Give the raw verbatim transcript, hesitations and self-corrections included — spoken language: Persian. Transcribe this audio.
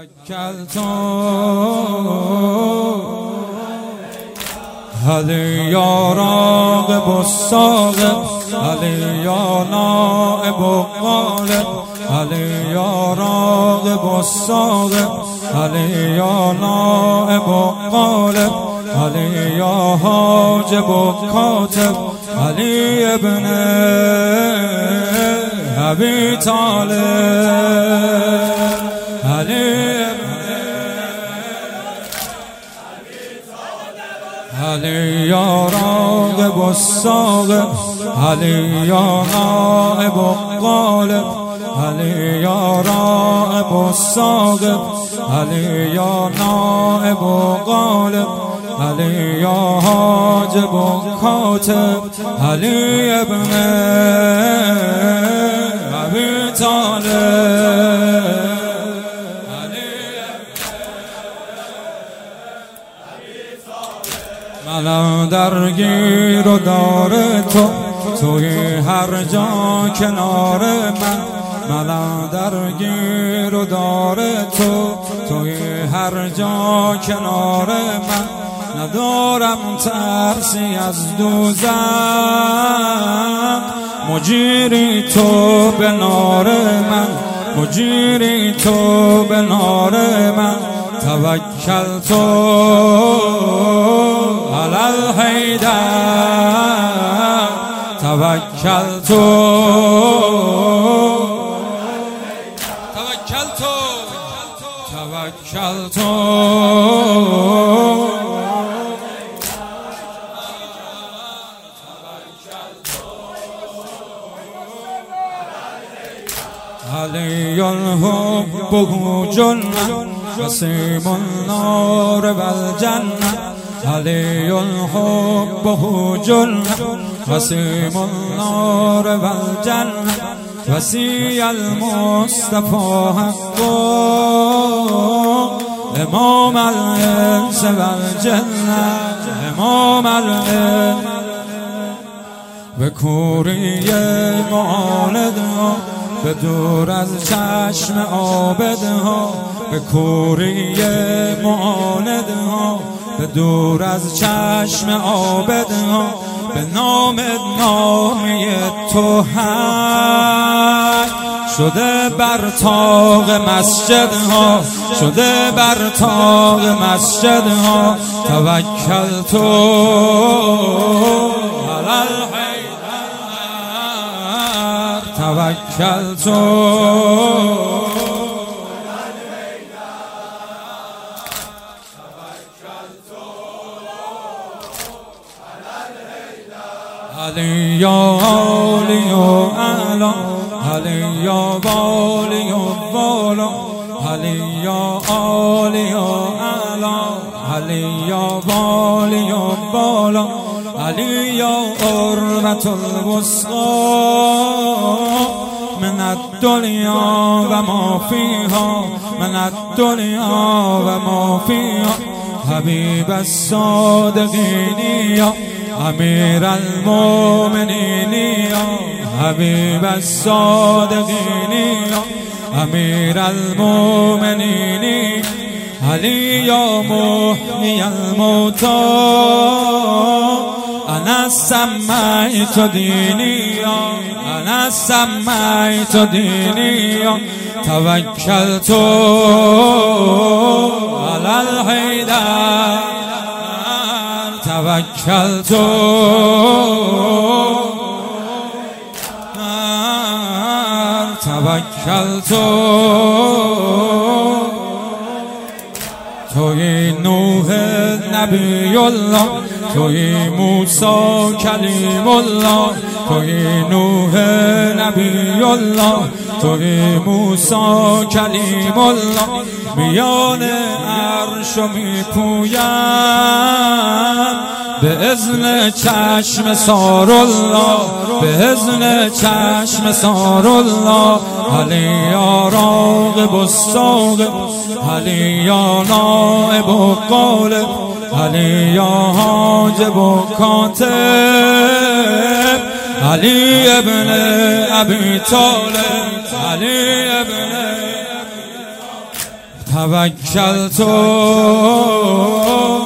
توکلت علی یا راغب الصاغب علی یا نائب الغالب علی یا راغب الصاغب علی یا نائب الغالب علی یا حاجب الکاتب علی ابن ابی طالب علی علی یا راغب الصاغب علی یا نائب الغالب علی یا راغب الصاغب علی یا نائب الغالب علی یا حاجب الکاتب علی ابن ابی طالب منم درگیر و دار تو توی هر جا کنار من منم درگیر و دار تو توی هر جا کنار من ندارم ترسی از دوزخ مجیری تو به نار من مجیری تو به نار من توکلت علی الحیدر توکلت توکلت توکلت علی الحب جنة قسیم النار والجنة علی الحب جنة قسیم النار والجنة وسیع المصطفى حق امام الانس والجنة امام الانس به کوری معاندها به دور از چشم عابدها به کوری معاندها به دور از چشم عابدها به نام نامی تو حق شده بر طاق مسجدها شده بر طاق مسجدها توکلت علی الحیدر توکلت علی یا علی و اعلی علی یا والی و والا علی یا علی و اعلی علی یا والی و والا علی یا عروة الوثقی من الدنیا و ما فیها من الدنیا و ما فیها حبیب الصادقین یا امیر المؤمنین یا حبیب الصادقین یا امیر المؤمنین علی یا محیی الموتی انا سمیت دینی انا سمیت دینی توکلت علی الحیدر توکلت توکلت توی نوح نبی الله توی موسی کلیم الله توی نوح نبی الله توی موسی کلیم الله میان عرش و میپویم به اذن چشم سار الله به اذن چشم سار الله علی یا راغب الصاغب علی یا نائب الغالب علی یا حاجب الکاتب علی ابن ابی طالب علی ابن توکلت